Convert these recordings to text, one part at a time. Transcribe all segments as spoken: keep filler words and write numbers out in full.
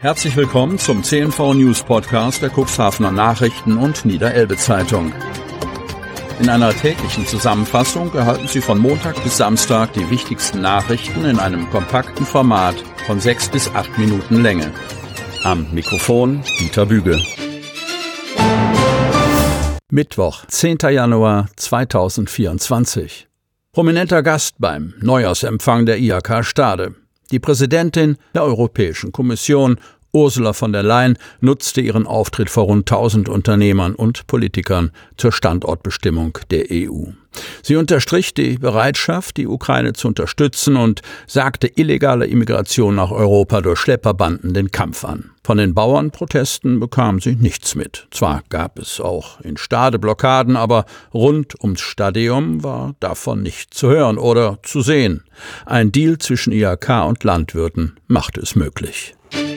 Herzlich willkommen zum C N V News Podcast der Cuxhavener Nachrichten und Niederelbe Zeitung. In einer täglichen Zusammenfassung erhalten Sie von Montag bis Samstag die wichtigsten Nachrichten in einem kompakten Format von sechs bis acht Minuten Länge. Am Mikrofon Dieter Büge. Mittwoch, zehnter Januar zweitausendvierundzwanzig. Prominenter Gast beim Neujahrsempfang der I H K Stade. Die Präsidentin der Europäischen Kommission, Ursula von der Leyen, nutzte ihren Auftritt vor rund tausend Unternehmern und Politikern zur Standortbestimmung der E U. Sie unterstrich die Bereitschaft, die Ukraine zu unterstützen und sagte illegale Immigration nach Europa durch Schlepperbanden den Kampf an. Von den Bauernprotesten bekam sie nichts mit. Zwar gab es auch in Stade Blockaden, aber rund ums Stadion war davon nicht zu hören oder zu sehen. Ein Deal zwischen I H K und Landwirten machte es möglich.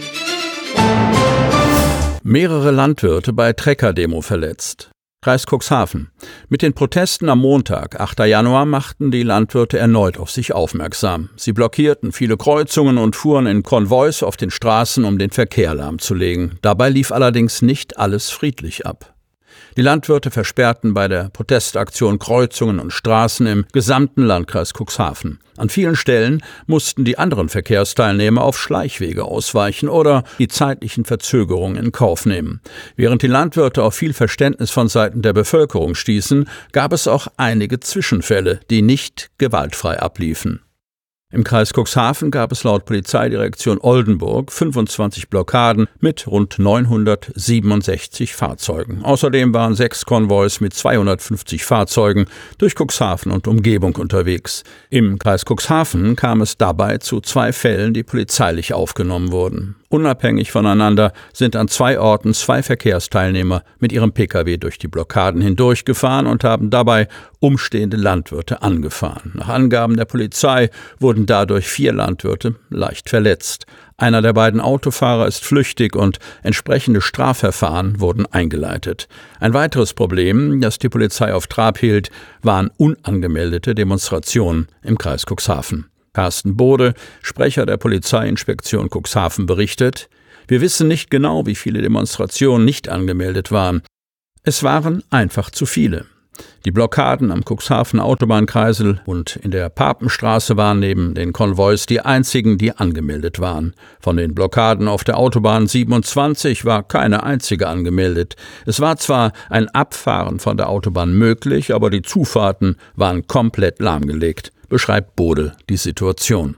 Mehrere Landwirte bei Trecker-Demo verletzt. Kreis Cuxhaven. Mit den Protesten am Montag, achter Januar, machten die Landwirte erneut auf sich aufmerksam. Sie blockierten viele Kreuzungen und fuhren in Konvois auf den Straßen, um den Verkehr lahmzulegen. Dabei lief allerdings nicht alles friedlich ab. Die Landwirte versperrten bei der Protestaktion Kreuzungen und Straßen im gesamten Landkreis Cuxhaven. An vielen Stellen mussten die anderen Verkehrsteilnehmer auf Schleichwege ausweichen oder die zeitlichen Verzögerungen in Kauf nehmen. Während die Landwirte auf viel Verständnis von Seiten der Bevölkerung stießen, gab es auch einige Zwischenfälle, die nicht gewaltfrei abliefen. Im Kreis Cuxhaven gab es laut Polizeidirektion Oldenburg fünfundzwanzig Blockaden mit rund neunhundertsiebenundsechzig Fahrzeugen. Außerdem waren sechs Konvois mit zweihundertfünfzig Fahrzeugen durch Cuxhaven und Umgebung unterwegs. Im Kreis Cuxhaven kam es dabei zu zwei Fällen, die polizeilich aufgenommen wurden. Unabhängig voneinander sind an zwei Orten zwei Verkehrsteilnehmer mit ihrem Pkw durch die Blockaden hindurchgefahren und haben dabei umstehende Landwirte angefahren. Nach Angaben der Polizei wurden dadurch vier Landwirte leicht verletzt. Einer der beiden Autofahrer ist flüchtig und entsprechende Strafverfahren wurden eingeleitet. Ein weiteres Problem, das die Polizei auf Trab hielt, waren unangemeldete Demonstrationen im Kreis Cuxhaven. Carsten Bode, Sprecher der Polizeiinspektion Cuxhaven, berichtet: Wir wissen nicht genau, wie viele Demonstrationen nicht angemeldet waren. Es waren einfach zu viele. Die Blockaden am Cuxhaven Autobahnkreisel und in der Papenstraße waren neben den Konvois die einzigen, die angemeldet waren. Von den Blockaden auf der Autobahn siebenundzwanzig war keine einzige angemeldet. Es war zwar ein Abfahren von der Autobahn möglich, aber die Zufahrten waren komplett lahmgelegt, beschreibt Bode die Situation.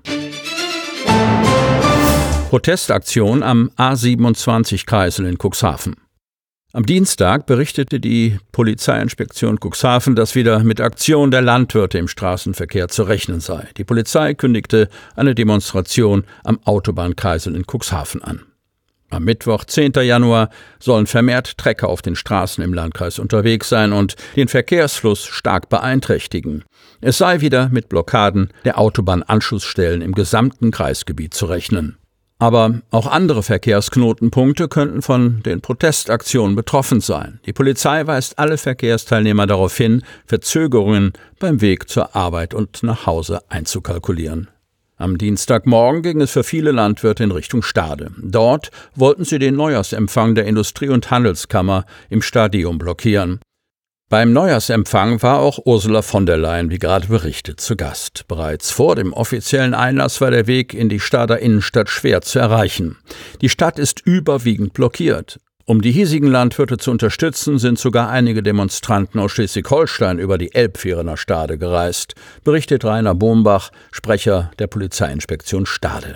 Protestaktion am A siebenundzwanzig Kreisel in Cuxhaven. Am Dienstag berichtete die Polizeiinspektion Cuxhaven, dass wieder mit Aktionen der Landwirte im Straßenverkehr zu rechnen sei. Die Polizei kündigte eine Demonstration am Autobahnkreisel in Cuxhaven an. Am Mittwoch, zehnter Januar, sollen vermehrt Trecker auf den Straßen im Landkreis unterwegs sein und den Verkehrsfluss stark beeinträchtigen. Es sei wieder mit Blockaden der Autobahnanschlussstellen im gesamten Kreisgebiet zu rechnen. Aber auch andere Verkehrsknotenpunkte könnten von den Protestaktionen betroffen sein. Die Polizei weist alle Verkehrsteilnehmer darauf hin, Verzögerungen beim Weg zur Arbeit und nach Hause einzukalkulieren. Am Dienstagmorgen ging es für viele Landwirte in Richtung Stade. Dort wollten sie den Neujahrsempfang der Industrie- und Handelskammer im Stadion blockieren. Beim Neujahrsempfang war auch Ursula von der Leyen, wie gerade berichtet, zu Gast. Bereits vor dem offiziellen Einlass war der Weg in die Stader Innenstadt schwer zu erreichen. Die Stadt ist überwiegend blockiert. Um die hiesigen Landwirte zu unterstützen, sind sogar einige Demonstranten aus Schleswig-Holstein über die Elbfähre nach Stade gereist, berichtet Rainer Bombach, Sprecher der Polizeiinspektion Stade.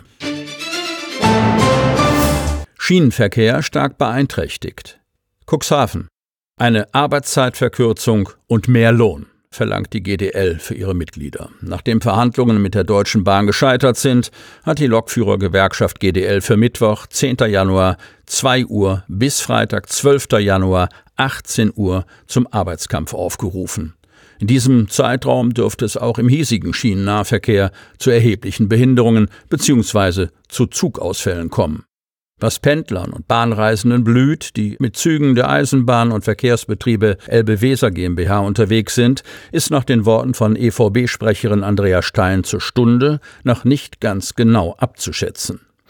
Schienenverkehr stark beeinträchtigt. Cuxhaven. Eine Arbeitszeitverkürzung und mehr Lohn verlangt die G D L für ihre Mitglieder. Nachdem Verhandlungen mit der Deutschen Bahn gescheitert sind, hat die Lokführergewerkschaft G D L für Mittwoch, zehnter Januar, zwei Uhr bis Freitag, zwölfter Januar, achtzehn Uhr zum Arbeitskampf aufgerufen. In diesem Zeitraum dürfte es auch im hiesigen Schienennahverkehr zu erheblichen Behinderungen bzw. zu Zugausfällen kommen. Was Pendlern und Bahnreisenden blüht, die mit Zügen der Eisenbahn- und Verkehrsbetriebe Elbe-Weser GmbH unterwegs sind, ist nach den Worten von E V B-Sprecherin Andrea Stein zur Stunde noch nicht ganz genau abzuschätzen.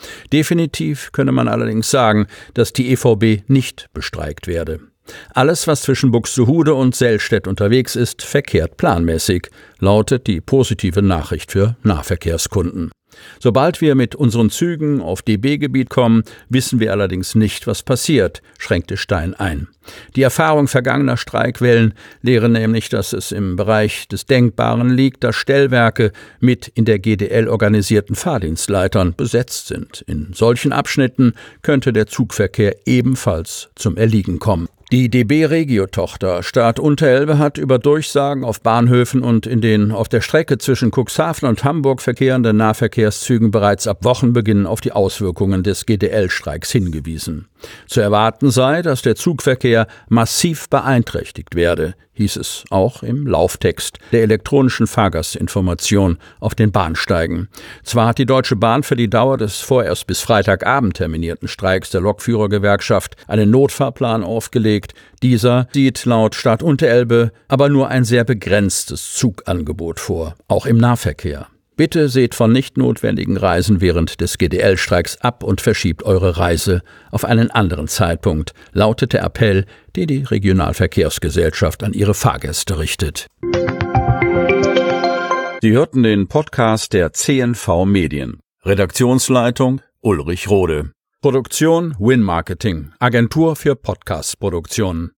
Definitiv könne man allerdings sagen, dass die E V B nicht bestreikt werde. Alles, was zwischen Buxtehude und Sellstedt unterwegs ist, verkehrt planmäßig, lautet die positive Nachricht für Nahverkehrskunden. Sobald wir mit unseren Zügen auf D B-Gebiet kommen, wissen wir allerdings nicht, was passiert, schränkte Stein ein. Die Erfahrung vergangener Streikwellen lehre nämlich, dass es im Bereich des Denkbaren liegt, dass Stellwerke mit in der G D L organisierten Fahrdienstleitern besetzt sind. In solchen Abschnitten könnte der Zugverkehr ebenfalls zum Erliegen kommen. Die D B-Regio-Tochter Stadt Unterelbe hat über Durchsagen auf Bahnhöfen und in den auf der Strecke zwischen Cuxhaven und Hamburg verkehrenden Nahverkehrszügen bereits ab Wochenbeginn auf die Auswirkungen des G D L-Streiks hingewiesen. Zu erwarten sei, dass der Zugverkehr massiv beeinträchtigt werde, hieß es auch im Lauftext der elektronischen Fahrgastinformation auf den Bahnsteigen. Zwar hat die Deutsche Bahn für die Dauer des vorerst bis Freitagabend terminierten Streiks der Lokführergewerkschaft einen Notfahrplan aufgelegt. Dieser sieht laut Stadt Unterelbe aber nur ein sehr begrenztes Zugangebot vor, auch im Nahverkehr. Bitte seht von nicht notwendigen Reisen während des G D L-Streiks ab und verschiebt eure Reise auf einen anderen Zeitpunkt, lautet der Appell, den die Regionalverkehrsgesellschaft an ihre Fahrgäste richtet. Sie hörten den Podcast der C N V Medien. Redaktionsleitung Ulrich Rode. Produktion Win Marketing, Agentur für Podcast-Produktionen.